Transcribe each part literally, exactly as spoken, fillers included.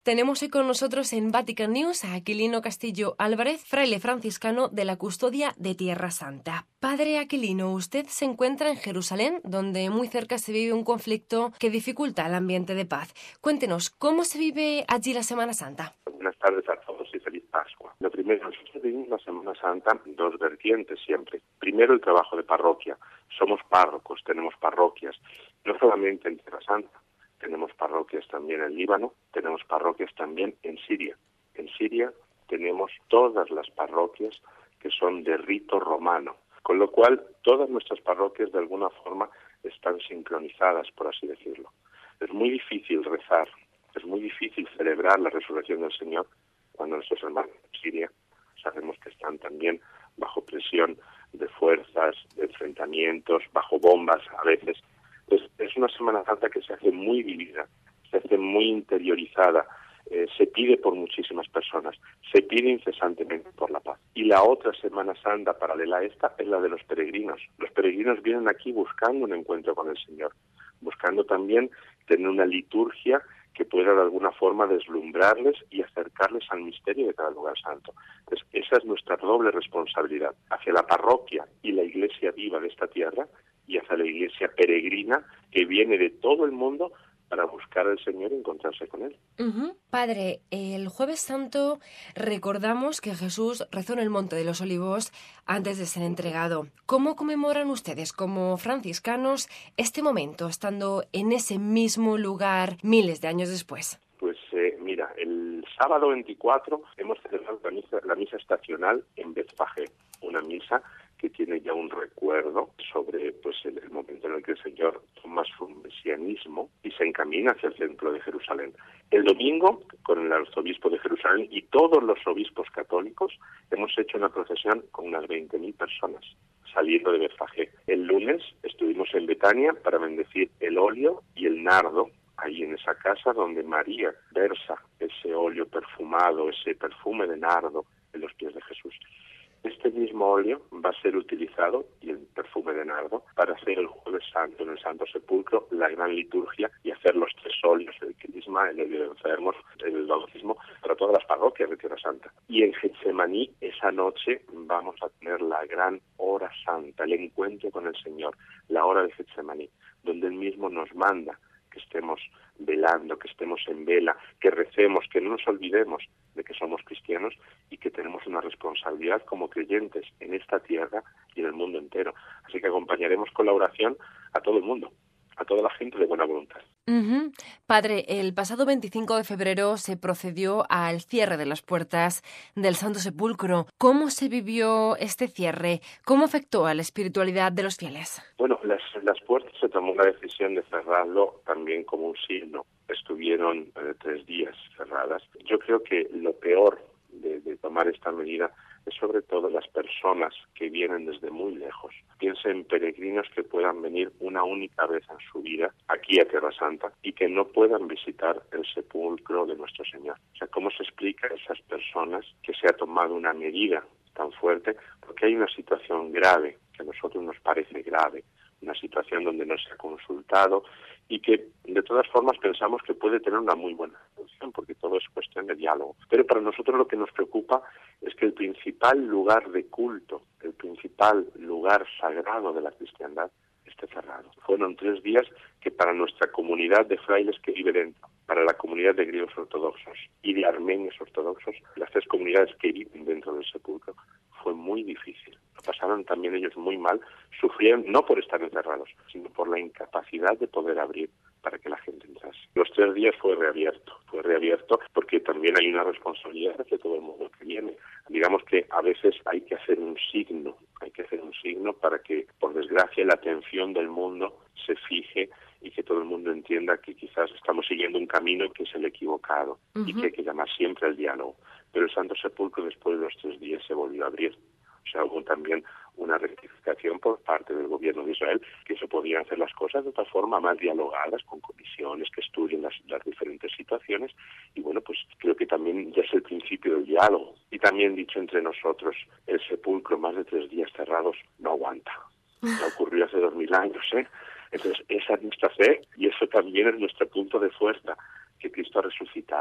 Tenemos hoy con nosotros en Vatican News a Aquilino Castillo Álvarez, fraile franciscano de la Custodia de Tierra Santa. Padre Aquilino, usted se encuentra en Jerusalén, donde muy cerca se vive un conflicto que dificulta el ambiente de paz. Cuéntenos, ¿cómo se vive allí la Semana Santa? Buenas tardes a todos y feliz Pascua. Lo primero, nosotros vivimos la Semana Santa dos vertientes siempre. Primero, el trabajo de parroquia. Somos párrocos, tenemos parroquias, no solamente en Tierra Santa. Tenemos parroquias también en Líbano, tenemos parroquias también en Siria. En Siria tenemos todas las parroquias que son de rito romano, con lo cual todas nuestras parroquias de alguna forma están sincronizadas, por así decirlo. Es muy difícil rezar, es muy difícil celebrar la resurrección del Señor cuando nuestros hermanos en Siria sabemos que están también bajo presión de fuerzas, de enfrentamientos, bajo bombas a veces. Pues es una Semana Santa que se hace muy vivida, se hace muy interiorizada, eh, se pide por muchísimas personas, se pide incesantemente por la paz. Y la otra Semana Santa paralela a esta es la de los peregrinos. Los peregrinos vienen aquí buscando un encuentro con el Señor, buscando también tener una liturgia que pueda de alguna forma deslumbrarles y acercarles al misterio de cada lugar santo. Entonces, esa es nuestra doble responsabilidad hacia la parroquia y la iglesia viva de esta tierra y hacia la iglesia peregrina que viene de todo el mundo para buscar al Señor y encontrarse con Él. Uh-huh. Padre, el Jueves Santo recordamos que Jesús rezó en el Monte de los Olivos antes de ser entregado. ¿Cómo conmemoran ustedes como franciscanos este momento, estando en ese mismo lugar miles de años después? Pues eh, mira, el sábado veinticuatro hemos celebrado la misa, la misa estacional en Betfagé, una misa que tiene ya un recuerdo sobre pues el, el momento en el que el Señor toma su mesianismo y se encamina hacia el templo de Jerusalén. El domingo, con el arzobispo de Jerusalén y todos los obispos católicos, hemos hecho una procesión con unas veinte mil personas saliendo de Betfagé. El lunes estuvimos en Betania para bendecir el óleo y el nardo, ahí en esa casa donde María versa ese óleo perfumado, ese perfume de nardo en los pies de Jesús. Este mismo óleo va a ser utilizado, y el perfume de nardo, para hacer el Jueves Santo en el Santo Sepulcro, la gran liturgia, y hacer los tres óleos, el crisma, el óleo de enfermos, el bautismo, para todas las parroquias de Tierra Santa. Y en Getsemaní, esa noche, vamos a tener la gran hora santa, el encuentro con el Señor, la hora de Getsemaní, donde Él mismo nos manda que estemos velando, que estemos en vela, que recemos, que no nos olvidemos de que somos cristianos y que tenemos una responsabilidad como creyentes en esta tierra y en el mundo entero. Así que acompañaremos con la oración a todo el mundo, a toda la gente de buena voluntad. Uh-huh. Padre, el pasado veinticinco de febrero se procedió al cierre de las puertas del Santo Sepulcro. ¿Cómo se vivió este cierre? ¿Cómo afectó a la espiritualidad de los fieles? Bueno, las, las puertas se tomó la decisión de cerrarlo también como un signo. Estuvieron eh, tres días cerradas. Yo creo que lo peor de, de tomar esta medida es sobre todo las personas que vienen desde muy lejos. Piensa en peregrinos que puedan venir una única vez en su vida aquí a Tierra Santa y que no puedan visitar el sepulcro de nuestro Señor. O sea, ¿cómo se explica a esas personas que se ha tomado una medida tan fuerte? Porque hay una situación grave, que a nosotros nos parece grave, una situación donde no se ha consultado y que de todas formas pensamos que puede tener una muy buena solución, porque todo es cuestión de diálogo. Pero para nosotros lo que nos preocupa es que el principal lugar de culto, el principal lugar sagrado de la cristiandad, esté cerrado. Fueron tres días que para nuestra comunidad de frailes que vive dentro, para la comunidad de griegos ortodoxos y de armenios ortodoxos, las tres comunidades que viven dentro del sepulcro, fue muy difícil. Lo pasaron también ellos muy mal, sufrieron no por estar encerrados, sino por la incapacidad de poder abrir para que la gente entrase. Los tres días fue reabierto, fue reabierto porque también hay una responsabilidad de todo el mundo que viene. Digamos que a veces hay que hacer un signo, hay que hacer un signo para que, por desgracia, la atención del mundo se fije y que todo el mundo entienda que quizás estamos siguiendo un camino que es el equivocado uh-huh. y que hay que llamar siempre al diálogo. Pero el Santo Sepulcro después de los tres días se volvió a abrir. O sea, hubo también una rectificación por parte del gobierno de Israel que se podían hacer las cosas de otra forma, más dialogadas, con comisiones que estudien las, las diferentes situaciones. Y bueno, pues creo que también ya es el principio del diálogo. Y también dicho entre nosotros, el sepulcro más de tres días cerrados no aguanta. Ya ocurrió hace dos mil años, ¿eh? Entonces, esa es nuestra fe y eso también es nuestro punto de fuerza, que Cristo ha resucitado.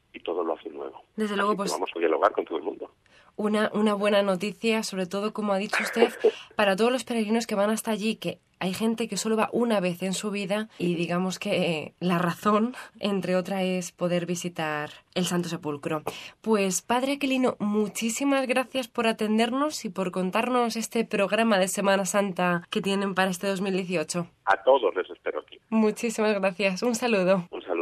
y todo lo hace nuevo. Desde luego, Así que pues vamos a dialogar con todo el mundo. Una, una buena noticia, sobre todo, como ha dicho usted, para todos los peregrinos que van hasta allí, que hay gente que solo va una vez en su vida y digamos que la razón, entre otras, es poder visitar el Santo Sepulcro. Pues, Padre Aquilino, muchísimas gracias por atendernos y por contarnos este programa de Semana Santa que tienen para este dos mil dieciocho. A todos les espero aquí. Muchísimas gracias. Un saludo. Un saludo.